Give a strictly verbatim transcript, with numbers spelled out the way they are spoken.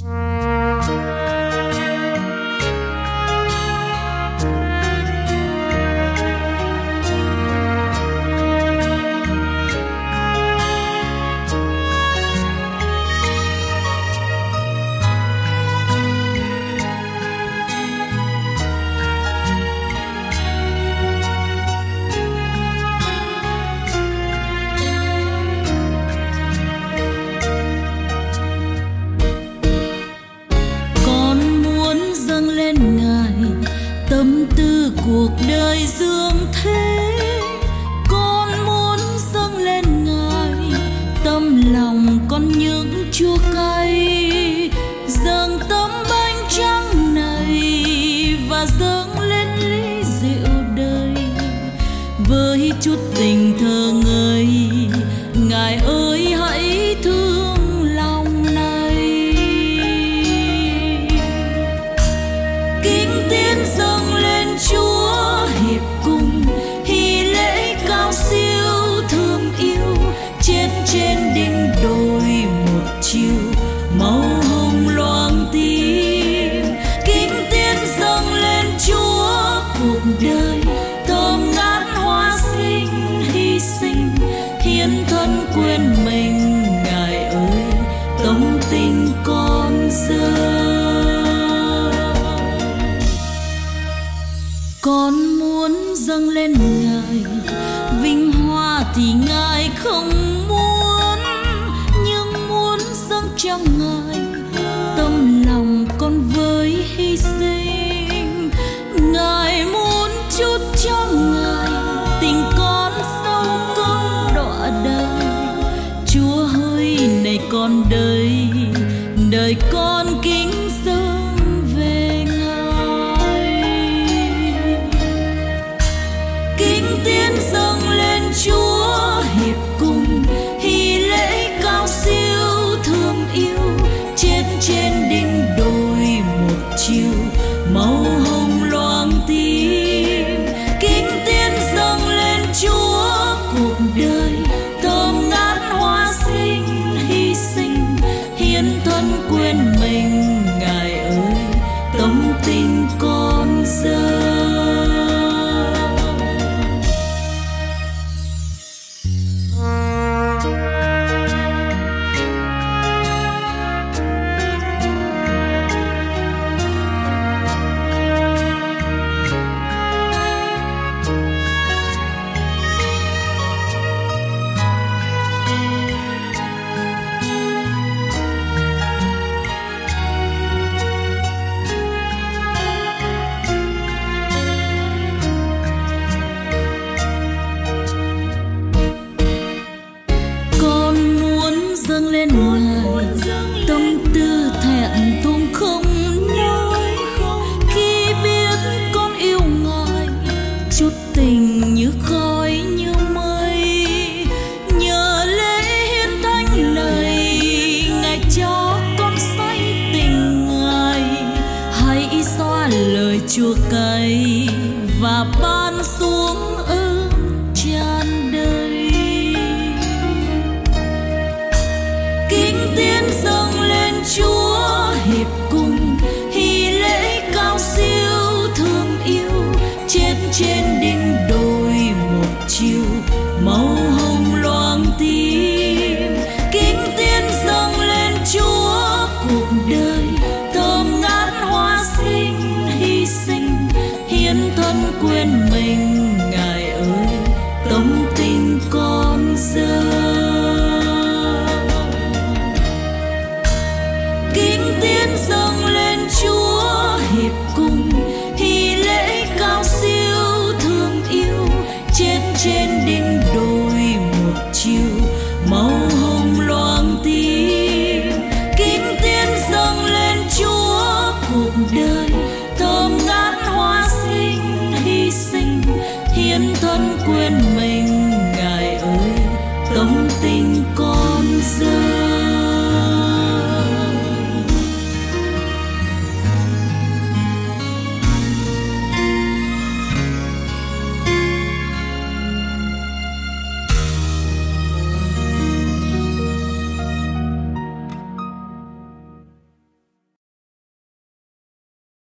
cuộc đời dương thế, con muốn dâng lên Ngài tâm lòng con những chua cay, dâng tấm bánh trắng này và dâng lên ly rượu đời với chút tình thơ ngây. Ngài ơi hãy thương lòng này, kính tiến dâng lên Chúa hiệp cùng hy lễ cao siêu thương yêu. Trên trên đỉnh đồi một chiều màu hồng loang tím, kính tiến dâng lên Chúa cuộc đời thơm ngát hoa sinh hy sinh hiến thân quên mình. Ngài ơi tấm tình con dâng, con muốn dâng lên Ngài vinh hoa thì Ngài không muốn, nhưng muốn dâng cho Ngài tâm lòng con với hy sinh. Ngài muốn chút cho Ngài tình con sâu công đọa đời. Chúa ơi này con đời, đời con kính dâng về Ngài, kính tiến dâng lên Chúa hiệp cùng hy lễ cao siêu thương yêu. Trên trên đỉnh đồi một chiều màu hồng loang tím, kính tiến dâng lên Chúa cuộc đời thơm ngát hoa sinh hy sinh hiến thân quên mình. Ngài ơi tấm tình con dâng. Dâng lên Ngài tâm tư thẹn thùng không nói, khi biết con yêu Ngài chút tình như khói như mây. Nhờ lễ hiến thánh này Ngài cho con say tình Ngài, hãy xóa lời chua cay và ban xuống ơn tràn đầy. Kính tiến dâng lên Chúa hiệp cùng hy lễ cao siêu thương yêu. Trên trên đỉnh đồi một chiều màu hồng loang tím, kính tiến dâng lên Chúa cuộc đời thơm ngát hoa sinh hy sinh hiến thân quên mình. Ngài ơi tấm tình con dâng, kính tiến dâng lên Chúa hiệp cùng hy lễ cao siêu thương yêu. Trên trên đỉnh đồi một chiều màu hồng loang tím, kính tiến dâng lên Chúa cuộc đời thơm ngát hoa sinh hy sinh hiến thân quên mình. Ngài ơi tấm tình